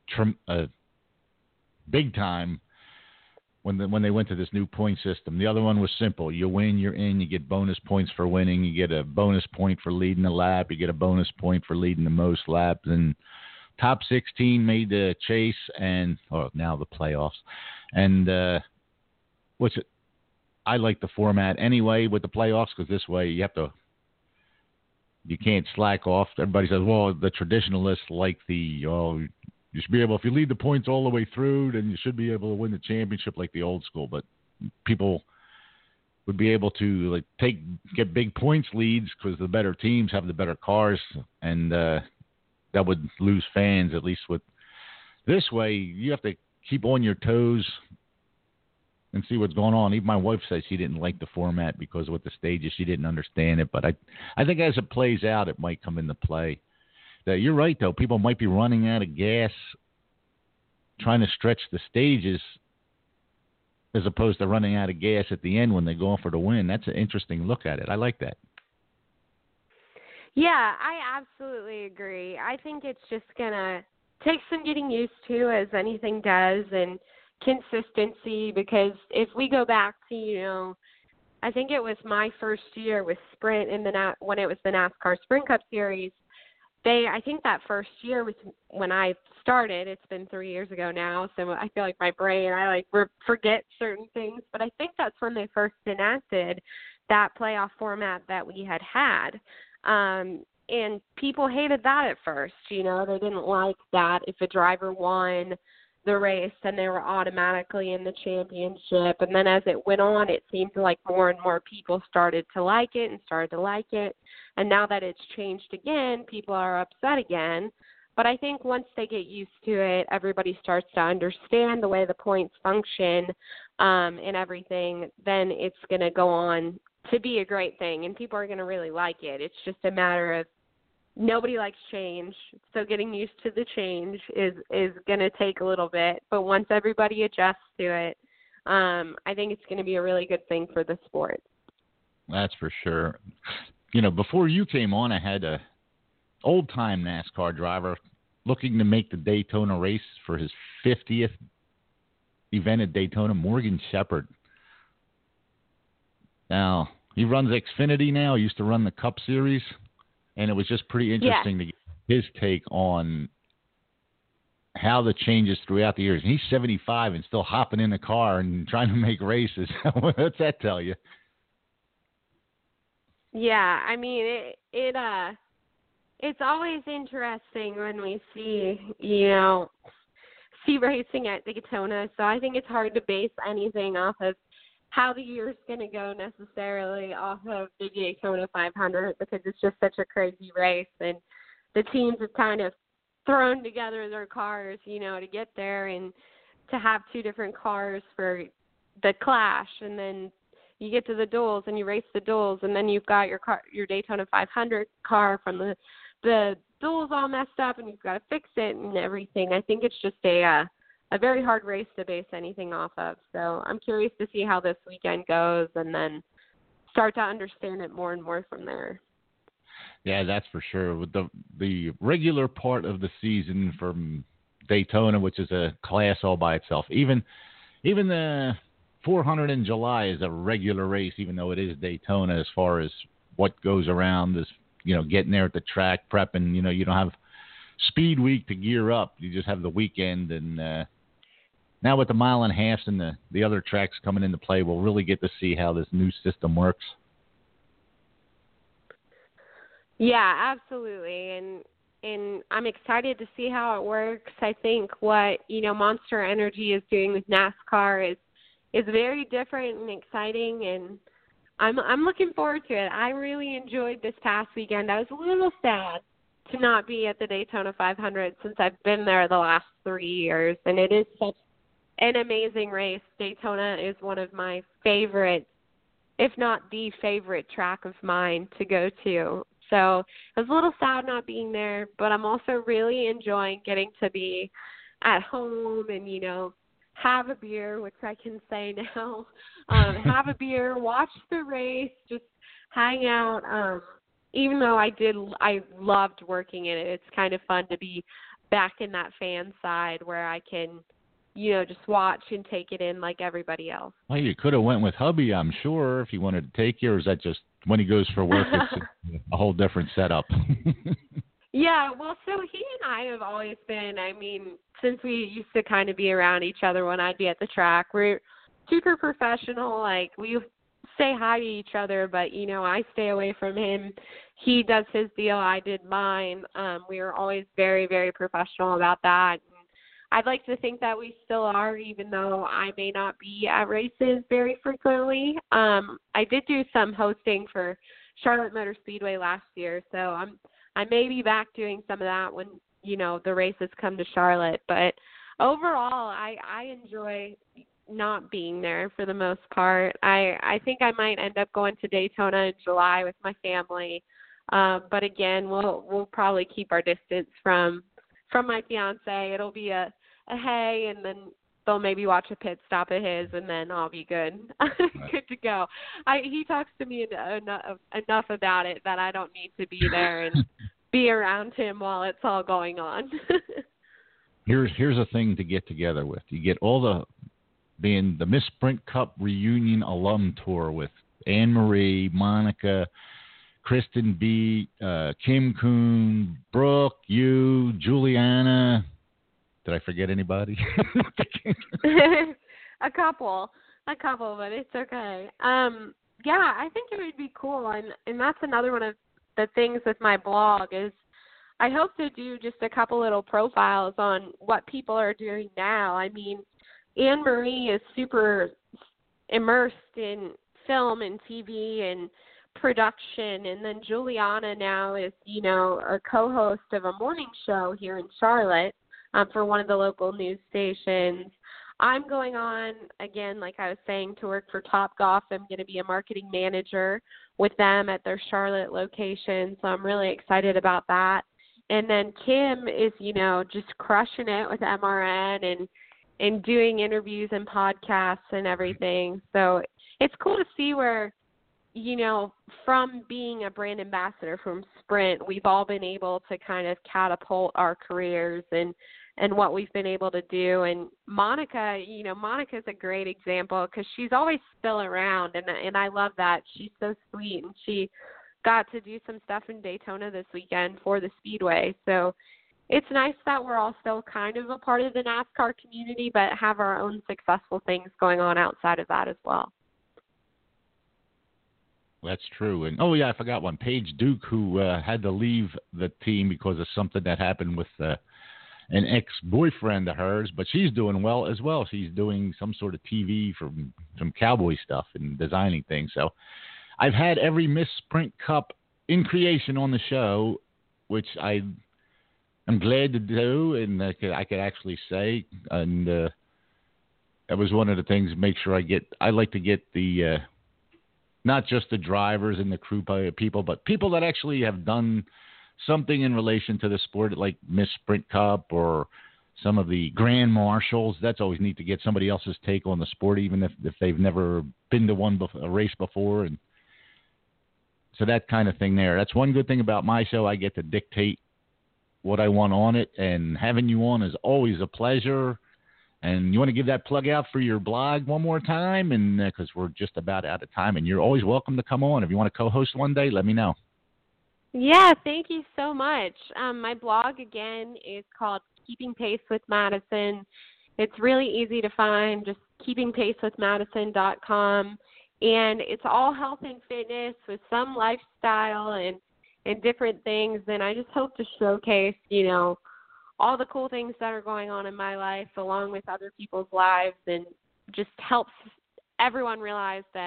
big time when they went to this new point system. The other one was simple. You win, you're in, you get bonus points for winning, you get a bonus point for leading the lap, you get a bonus point for leading the most laps, and top 16 made the chase and now the playoffs. And I like the format anyway with the playoffs because this way you can't slack off. Everybody says, well, the traditionalists like you should be able, if you lead the points all the way through, then you should be able to win the championship like the old school. But people would be able to get big points leads because the better teams have the better cars, and that would lose fans. At least with this way, you have to keep on your toes and see what's going on. Even my wife said she didn't like the format because with the stages she didn't understand it. But I think as it plays out, it might come into play. You're right, though. People might be running out of gas trying to stretch the stages as opposed to running out of gas at the end when they go for the win. That's an interesting look at it. I like that. Yeah, I absolutely agree. I think it's just going to take some getting used to, as anything does, and consistency, because if we go back to, I think it was my first year with Sprint when it was the NASCAR Sprint Cup Series, I think that first year was when I started. It's been 3 years ago now, so I feel like my brain, I forget certain things, but I think that's when they first enacted that playoff format that we had. And people hated that at first. They didn't like that if a driver won the race, then they were automatically in the championship. And then as it went on, it seemed like more and more people started to like it. And now that it's changed again, people are upset again. But I think once they get used to it, everybody starts to understand the way the points function and everything, then it's going to go on to be a great thing, and people are going to really like it. It's just a matter of nobody likes change, so getting used to the change is going to take a little bit. But once everybody adjusts to it, I think it's going to be a really good thing for the sport. That's for sure. Before you came on, I had a old-time NASCAR driver looking to make the Daytona race for his 50th event at Daytona, Morgan Shepherd. Now, he runs Xfinity now. He used to run the Cup Series. And it was just pretty interesting to get his take on how the changes throughout the years. And he's 75 and still hopping in the car and trying to make races. What's that tell you? Yeah, I mean, it's always interesting when we see racing at Daytona. So I think it's hard to base anything off of how the year's going to go necessarily off of the Daytona 500 because it's just such a crazy race, and the teams have kind of thrown together their cars, to get there, and to have two different cars for the clash, and then you get to the duels and you race the duels, and then you've got your Daytona 500 car from the duels all messed up, and you've got to fix it and everything. I think it's just a very hard race to base anything off of. So I'm curious to see how this weekend goes and then start to understand it more and more from there. Yeah, that's for sure. With the regular part of the season from Daytona, which is a class all by itself, even the 400 in July is a regular race, even though it is Daytona as far as what goes around is, getting there at the track, prepping, you don't have speed week to gear up. You just have the weekend, and now with the mile and a half and the other tracks coming into play, we'll really get to see how this new system works. Yeah, absolutely. And I'm excited to see how it works. I think what, Monster Energy is doing with NASCAR is very different and exciting. And I'm looking forward to it. I really enjoyed this past weekend. I was a little sad to not be at the Daytona 500 since I've been there the last 3 years, and it is such an amazing race. Daytona is one of my favorite, if not the favorite track of mine to go to. So I was a little sad not being there, but I'm also really enjoying getting to be at home and, you know, have a beer, which I can say now, have a beer, watch the race, just hang out. Even though I loved working in it, it's kind of fun to be back in that fan side where I can, you know, just watch and take it in like everybody else. Well, you could have went with hubby, I'm sure, if he wanted to take you, or is that just when he goes for work, it's a whole different setup? Yeah, well, so he and I have always been, I mean, since we used to kind of be around each other when I'd be at the track, we're super professional. Like, we say hi to each other, but, you know, I stay away from him. He does his deal. I did mine. We were always very, very professional about that. I'd like to think that we still are, even though I may not be at races very frequently. I did do some hosting for Charlotte Motor Speedway last year, so I may be back doing some of that when, you know, the races come to Charlotte. But overall, I enjoy not being there for the most part. I think I might end up going to Daytona in July with my family. But again, we'll probably keep our distance from my fiance. It'll be a hey, and then they'll maybe watch a pit stop of his, and then I'll be good, good to go. He talks to me enough about it that I don't need to be there and be around him while it's all going on. Here's a thing to get together with. You get all being the Miss Sprint Cup reunion alum tour with Anne Marie, Monica, Kristen B, Kim Kuhn, Brooke, you, Juliana. Did I forget anybody? A couple, but it's okay. Yeah, I think it would be cool, and that's another one of the things with my blog is I hope to do just a couple little profiles on what people are doing now. I mean, Anne Marie is super immersed in film and TV and production, and then Juliana now is, you know, a co-host of a morning show here in Charlotte for one of the local news stations. I'm going on, again, like I was saying, to work for Topgolf. I'm going to be a marketing manager with them at their Charlotte location, so I'm really excited about that. And then Kim is, you know, just crushing it with MRN and doing interviews and podcasts and everything. So it's cool to see where, you know, from being a brand ambassador from Sprint, we've all been able to kind of catapult our careers and what we've been able to do. And Monica, you know, Monica's a great example because she's always still around, and I love that. She's so sweet, and she got to do some stuff in Daytona this weekend for the Speedway. So it's nice that we're all still kind of a part of the NASCAR community, but have our own successful things going on outside of that as well. That's true. And, oh, yeah, I forgot one. Paige Duke, who had to leave the team because of something that happened with an ex-boyfriend of hers, but she's doing well as well. She's doing some sort of TV from some cowboy stuff and designing things. So I've had every Miss Sprint Cup in creation on the show, which I'm glad to do, and I could actually say, and that was one of the things. Make sure I like to get the not just the drivers and the crew people, but people that actually have done something in relation to the sport, like Miss Sprint Cup or some of the Grand Marshals. That's always neat to get somebody else's take on the sport, even if they've never been to a race before. And so that kind of thing there. That's one good thing about my show. I get to dictate what I want on it, and having you on is always a pleasure. And you want to give that plug out for your blog one more time, and because we're just about out of time, and you're always welcome to come on. If you want to co-host one day, let me know. Yeah, thank you so much. My blog, again, is called Keeping Pace with Madison. It's really easy to find, just keepingpacewithmadison.com. And it's all health and fitness with some lifestyle and different things. And I just hope to showcase, you know, all the cool things that are going on in my life along with other people's lives, and just helps everyone realize that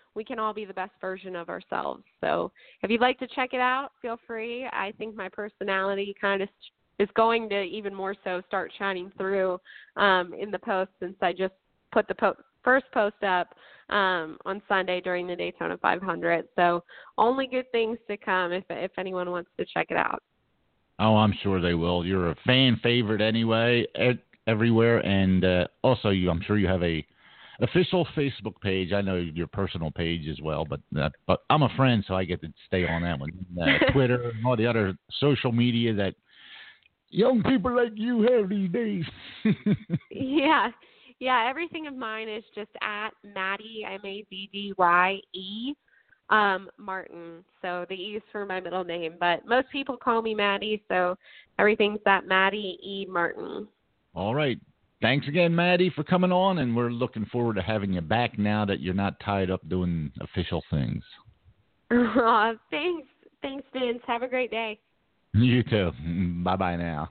we can all be the best version of ourselves. So if you'd like to check it out, feel free. I think my personality kind of is going to even more so start shining through in the post, since I just put the first post up on Sunday during the Daytona 500. So only good things to come if anyone wants to check it out. Oh, I'm sure they will. You're a fan favorite anyway, everywhere, and also I'm sure you have a official Facebook page. I know your personal page as well, but I'm a friend, so I get to stay on that one. Twitter and all the other social media that young people like you have these days. Yeah, everything of mine is just at Maddie, Maddye, Martin. So the E is for my middle name, but most people call me Maddie, so everything's at Maddie E. Martin. All right. Thanks again, Maddie, for coming on, and we're looking forward to having you back now that you're not tied up doing official things. Thanks, Vince. Have a great day. You too. Bye-bye now.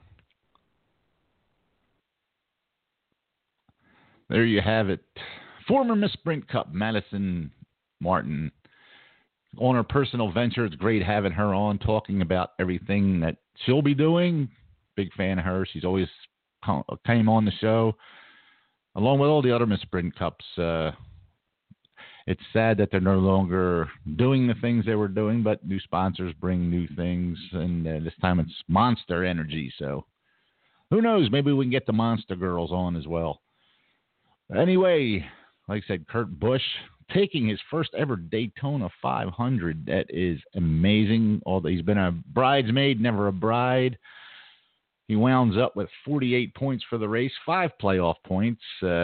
There you have it. Former Miss Sprint Cup, Madison Martin. On her personal venture, it's great having her on, talking about everything that she'll be doing. Big fan of her. She's always came on the show, along with all the other Miss Sprint Cups. It's sad that they're no longer doing the things they were doing, but new sponsors bring new things, and this time it's Monster Energy. So who knows? Maybe we can get the Monster Girls on as well. Anyway, like I said, Kurt Busch taking his first ever Daytona 500. That is amazing. He's been a bridesmaid, never a bride. He wounds up with 48 points for the race, 5 playoff points.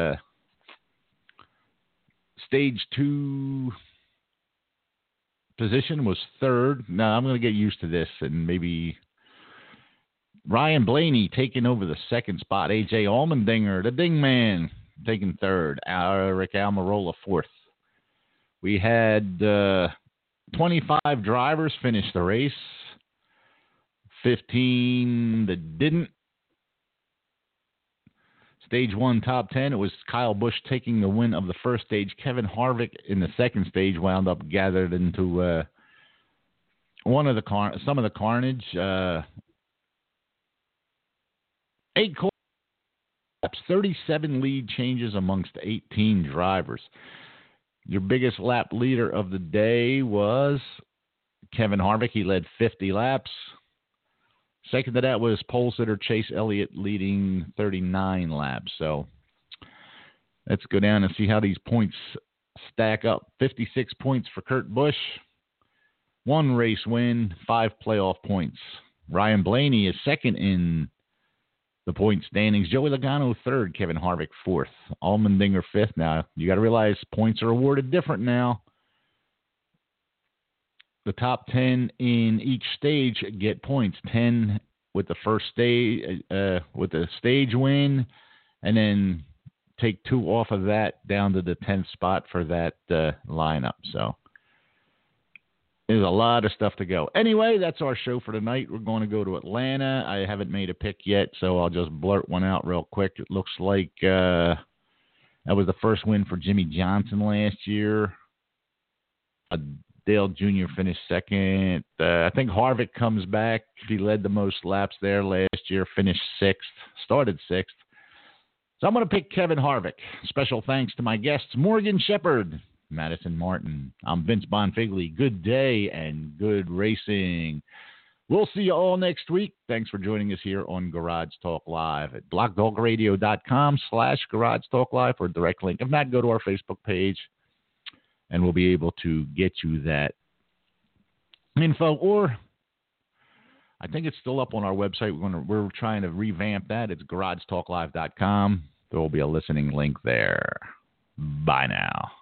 Stage 2 position was 3rd. Now, I'm going to get used to this, and maybe Ryan Blaney taking over the 2nd spot. A.J. Allmendinger, the Ding Man, taking 3rd. Eric Almirola 4th. We had 25 drivers finish the race. 15 that didn't. Stage 1 top 10, it was Kyle Busch taking the win of the first stage. Kevin Harvick in the second stage wound up gathered into some of the carnage. 8 laps, 37 lead changes amongst 18 drivers. Your biggest lap leader of the day was Kevin Harvick. He led 50 laps. Second to that was pole sitter Chase Elliott leading 39 laps. So let's go down and see how these points stack up. 56 points for Kurt Busch. 1 race win, 5 playoff points. Ryan Blaney is second in the point standings. Joey Logano 3rd, Kevin Harvick 4th. Allmendinger 5th. Now, you got to realize points are awarded different now. The top 10 in each stage get points. 10 with the first stage, with the stage win, and then take 2 off of that down to the 10th spot for that lineup. So there's a lot of stuff to go. Anyway, that's our show for tonight. We're going to go to Atlanta. I haven't made a pick yet, so I'll just blurt one out real quick. It looks like that was the first win for Jimmy Johnson last year. Dale Jr. finished second. I think Harvick comes back. He led the most laps there last year, finished 6th, started 6th. So I'm going to pick Kevin Harvick. Special thanks to my guests, Morgan Shepherd, Madison Martin. I'm Vince Bonfigley. Good day and good racing. We'll see you all next week. Thanks for joining us here on Garage Talk Live at blogtalkradio.com/Garage Talk Live for a direct link. If not, go to our Facebook page, and we'll be able to get you that info. Or I think it's still up on our website. We're trying to revamp that. It's garagetalklive.com. There will be a listening link there. Bye now.